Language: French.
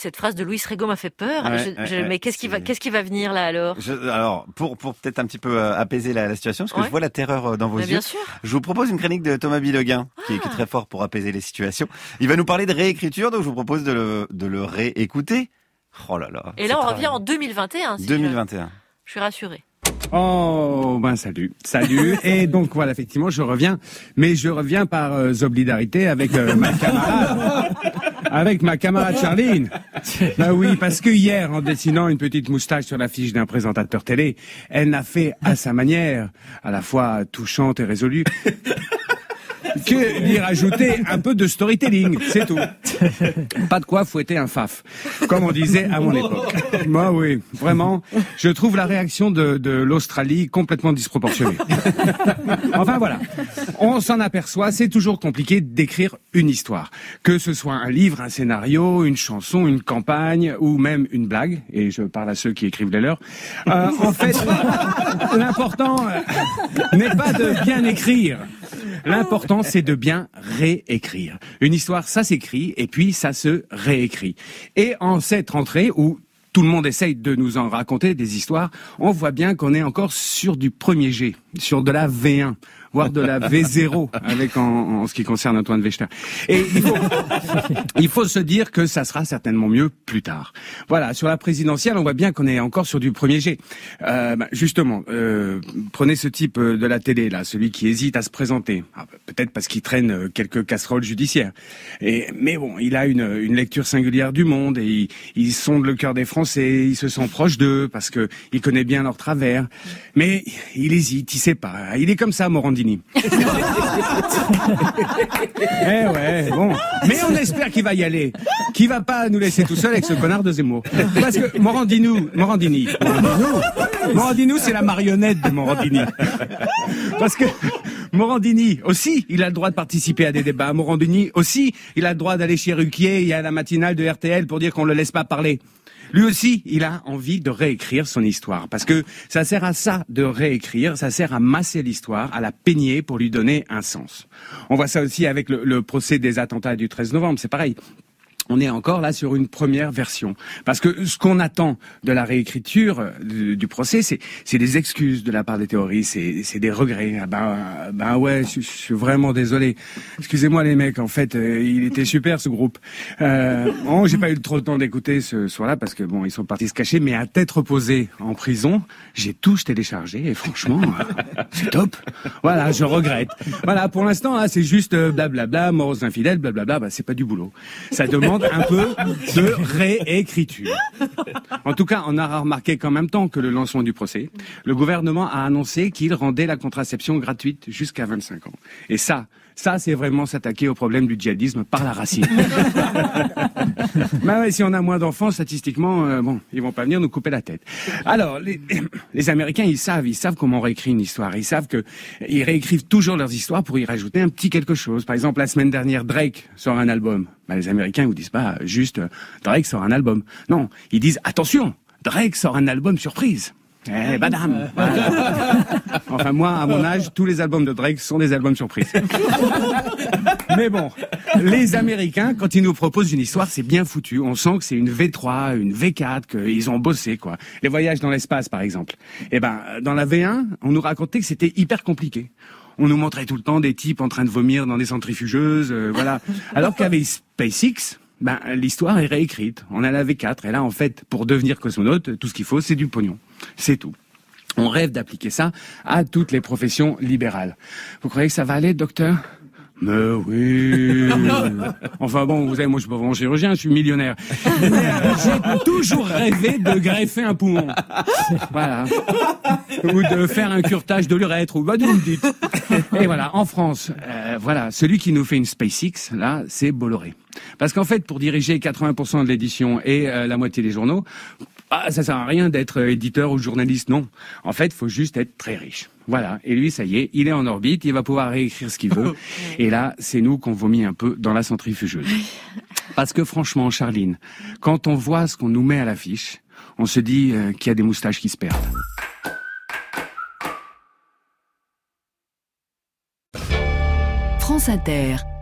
cette phrase de Louis Rego m'a fait peur. Mais qu'est-ce qui va venir là alors? Alors, pour peut-être un petit peu apaiser la situation, parce que je vois la terreur dans vos yeux. Bien sûr. Je vous propose une chronique de Thomas Billeguin, qui est très fort pour apaiser les situations. Il va nous parler de réécriture, donc je vous propose de le réécouter. Oh là là. Et là, on revient en 2021. 2021. Je suis rassurée. Oh, salut. Et donc voilà, effectivement, je reviens, mais je reviens par solidarité avec ma camarade Charline. Bah oui, parce que hier, en dessinant une petite moustache sur l'affiche d'un présentateur télé, elle n'a fait à sa manière, à la fois touchante et résolue, que d'y rajouter un peu de storytelling, c'est tout. Pas de quoi fouetter un faf, comme on disait à mon époque. Bah oui, vraiment, je trouve la réaction de l'Australie complètement disproportionnée. Enfin voilà, on s'en aperçoit, c'est toujours compliqué d'écrire une histoire. Que ce soit un livre, un scénario, une chanson, une campagne, ou même une blague, et je parle à ceux qui écrivent les leurs. En fait, l'important n'est pas de bien écrire. L'important, c'est de bien réécrire. Une histoire, ça s'écrit, et puis ça se réécrit. Et en cette rentrée où tout le monde essaye de nous en raconter des histoires, on voit bien qu'on est encore sur du premier G, sur de la V1, voire de la V0, avec en ce qui concerne Antoine Wechter. Et il faut se dire que ça sera certainement mieux plus tard. Voilà, sur la présidentielle, on voit bien qu'on est encore sur du premier G. Justement, prenez ce type de la télé, là, celui qui hésite à se présenter. Peut-être parce qu'il traîne quelques casseroles judiciaires. Mais bon, il a une lecture singulière du monde et il sonde le cœur des Français, il se sent proche d'eux parce que il connaît bien leurs travers. Mais il hésite, il sait pas. Il est comme ça, Morandini. Ouais, bon. Mais on espère qu'il va y aller. Qu'il va pas nous laisser tout seul avec ce connard de Zemmour. Parce que Morandini, c'est la marionnette de Morandini. Parce que Morandini aussi, il a le droit de participer à des débats. Morandini aussi, il a le droit d'aller chez Ruquier et à la matinale de RTL pour dire qu'on le laisse pas parler. Lui aussi, il a envie de réécrire son histoire. Parce que ça sert à ça de réécrire, ça sert à masser l'histoire, à la peigner pour lui donner un sens. On voit ça aussi avec le procès des attentats du 13 novembre, c'est pareil. On est encore là sur une première version. Parce que ce qu'on attend de la réécriture du procès, c'est des excuses de la part des terroristes, c'est des regrets. Ouais, je suis vraiment désolé. Excusez-moi les mecs, en fait, il était super ce groupe. J'ai pas eu trop le temps d'écouter ce soir-là parce que bon, ils sont partis se cacher, mais à tête reposée en prison, j'ai tout téléchargé et franchement, c'est top. Voilà, je regrette. Voilà, pour l'instant, là, c'est juste blablabla, mort aux infidèles, blablabla, c'est pas du boulot. Ça demande un peu de réécriture. En tout cas, on a remarqué qu'en même temps que le lancement du procès, le gouvernement a annoncé qu'il rendait la contraception gratuite jusqu'à 25 ans. Et ça, c'est vraiment s'attaquer au problème du djihadisme par la racine. Ouais, si on a moins d'enfants, statistiquement, ils vont pas venir nous couper la tête. Alors, les Américains, ils savent comment on réécrit une histoire. Ils savent ils réécrivent toujours leurs histoires pour y rajouter un petit quelque chose. Par exemple, la semaine dernière, Drake sort un album. Les Américains, ils vous disent pas juste Drake sort un album. Non, ils disent attention, Drake sort un album surprise. Badam. Voilà. Enfin, moi, à mon âge, tous les albums de Drake sont des albums surprises. Mais bon, les Américains, quand ils nous proposent une histoire, c'est bien foutu. On sent que c'est une V3, une V4, qu'ils ont bossé, quoi. Les voyages dans l'espace, par exemple. Dans la V1, on nous racontait que c'était hyper compliqué. On nous montrait tout le temps des types en train de vomir dans des centrifugeuses, voilà. Alors qu'avec SpaceX, l'histoire est réécrite. On a la V4, et là, en fait, pour devenir cosmonaute, tout ce qu'il faut, c'est du pognon. C'est tout. On rêve d'appliquer ça à toutes les professions libérales. Vous croyez que ça va aller, docteur ? Mais oui. Enfin bon, vous savez, moi je suis pas vraiment chirurgien, je suis millionnaire. Mais j'ai toujours rêvé de greffer un poumon. Voilà. Ou de faire un curetage de l'urètre, ou vous me dites. Et voilà, en France, celui qui nous fait une SpaceX, là, c'est Bolloré. Parce qu'en fait, pour diriger 80% de l'édition et la moitié des journaux, ça sert à rien d'être éditeur ou journaliste, non. En fait, faut juste être très riche. Voilà. Et lui, ça y est, il est en orbite, il va pouvoir réécrire ce qu'il veut. Et là, c'est nous qu'on vomit un peu dans la centrifugeuse. Parce que franchement, Charline, quand on voit ce qu'on nous met à l'affiche, on se dit qu'il y a des moustaches qui se perdent. France Inter.